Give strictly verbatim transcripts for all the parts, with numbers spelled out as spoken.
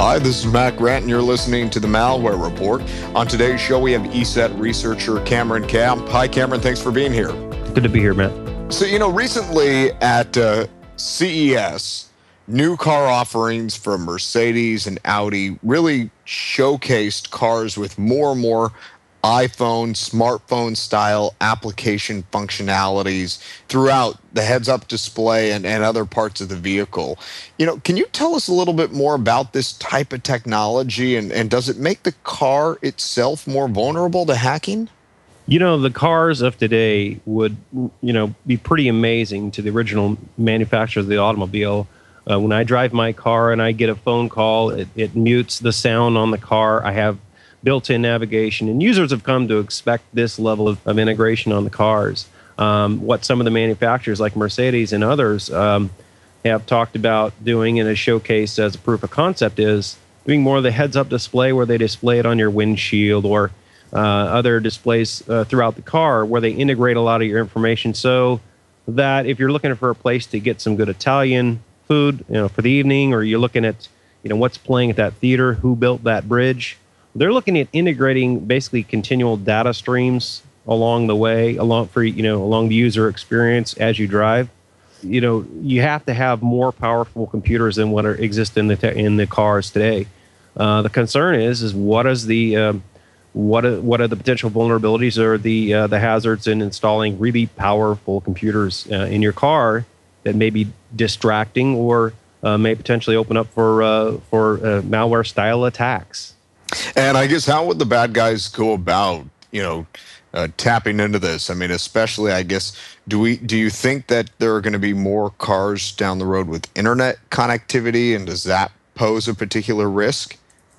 Hi, this is Matt Grant, and you're listening to the Malware Report. On today's show, we have E S E T researcher Cameron Camp. Hi, Cameron. Thanks for being here. Good to be here, Matt. So, you know, recently at uh, C E S, new car offerings from Mercedes and Audi really showcased cars with more and more iPhone, smartphone style application functionalities throughout the heads-up display and, and other parts of the vehicle. You know, can you tell us a little bit more about this type of technology, and, and does it make the car itself more vulnerable to hacking? You know, the cars of today would, you know, be pretty amazing to the original manufacturers of the automobile. Uh, when I drive my car and I get a phone call, it, it mutes the sound on the car. I have built-in navigation, and users have come to expect this level of, of integration on the cars. Um, what some of the manufacturers like Mercedes and others um, have talked about doing in a showcase as a proof of concept is doing more of the heads-up display where they display it on your windshield, or uh, other displays uh, throughout the car where they integrate a lot of your information, so that if you're looking for a place to get some good Italian food, you know, for the evening, or you're looking at, you know, what's playing at that theater, who built that bridge, they're looking at integrating basically continual data streams along the way, along for you know along the user experience as you drive. You know, you have to have more powerful computers than what are, exist in the te- in the cars today. Uh, the concern is is what is the um, what are, what are the potential vulnerabilities or the uh, the hazards in installing really powerful computers uh, in your car that may be distracting, or uh, may potentially open up for uh, for uh, malware style attacks. And I guess how would the bad guys go about, you know, uh, tapping into this? I mean, especially, I guess, do we do you think that there are going to be more cars down the road with internet connectivity, and does that pose a particular risk?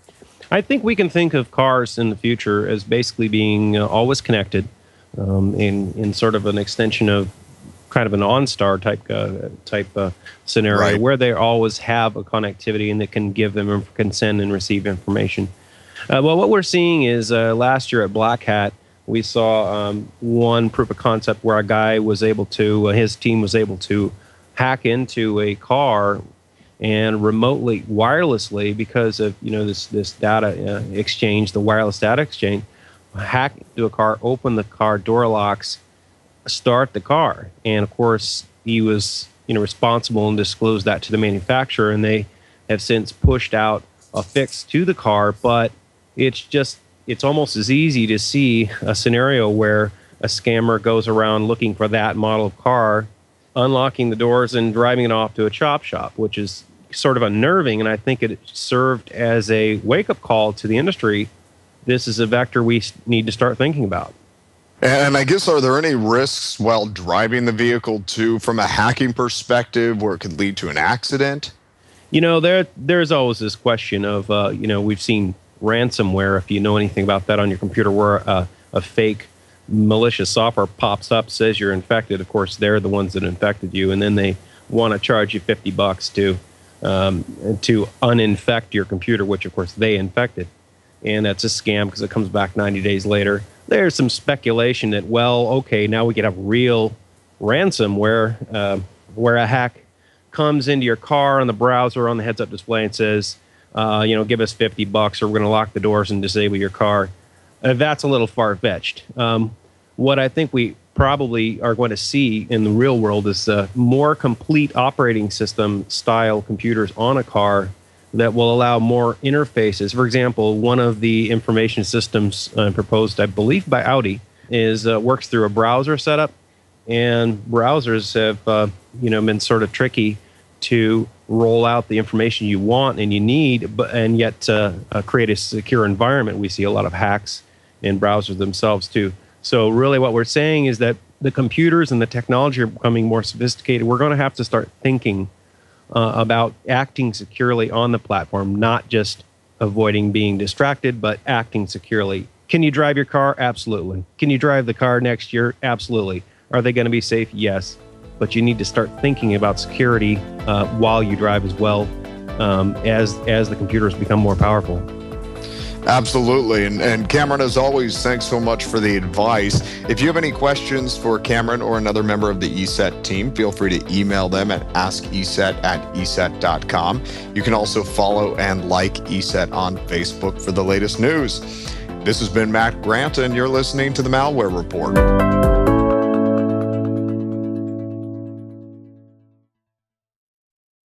I think we can think of cars in the future as basically being uh, always connected, um, in in sort of an extension of kind of an OnStar type uh, type uh, scenario, right, where they always have a connectivity and that can give them can send and receive information. Uh, well, what we're seeing is uh, last year at Black Hat, we saw um, one proof of concept where a guy was able to, uh, his team was able to hack into a car and remotely, wirelessly, because of you know this this data uh, exchange, the wireless data exchange, hack into a car, open the car door locks, start the car, and of course he was you know responsible and disclosed that to the manufacturer, and they have since pushed out a fix to the car, but it's just, it's almost as easy to see a scenario where a scammer goes around looking for that model of car, unlocking the doors and driving it off to a chop shop, which is sort of unnerving. And I think it served as a wake-up call to the industry. This is a vector we need to start thinking about. And I guess, are there any risks while driving the vehicle, too, from a hacking perspective, where it could lead to an accident? You know, there there's always this question of, uh, you know, we've seen ransomware, if you know anything about that on your computer, where uh, a fake malicious software pops up, says you're infected. Of course, they're the ones that infected you, and then they want to charge you fifty bucks to um, to uninfect your computer, which of course they infected. And that's a scam because it comes back ninety days later. There's some speculation that, well, okay, now we get a real ransomware uh, where a hack comes into your car on the browser on the heads-up display and says, Uh, you know, give us fifty bucks or we're going to lock the doors and disable your car. Uh, that's a little far-fetched. Um, what I think we probably are going to see in the real world is uh, more complete operating system style computers on a car that will allow more interfaces. For example, one of the information systems uh, proposed, I believe, by Audi is uh, works through a browser setup, and browsers have, uh, you know, been sort of tricky to roll out the information you want and you need, but and yet uh, uh, create a secure environment. We see a lot of hacks in browsers themselves too. So really what we're saying is that the computers and the technology are becoming more sophisticated. We're going to have to start thinking uh, about acting securely on the platform, not just avoiding being distracted, but acting securely. Can you drive your car? Absolutely. Can you drive the car next year? Absolutely. Are they going to be safe? Yes. But you need to start thinking about security uh, while you drive as well, um, as as the computers become more powerful. Absolutely. And, and Cameron, as always, thanks so much for the advice. If you have any questions for Cameron or another member of the E S E T team, feel free to email them at ask E S E T at E S E T dot com. You can also follow and like E S E T on Facebook for the latest news. This has been Matt Grant, and you're listening to the Malware Report.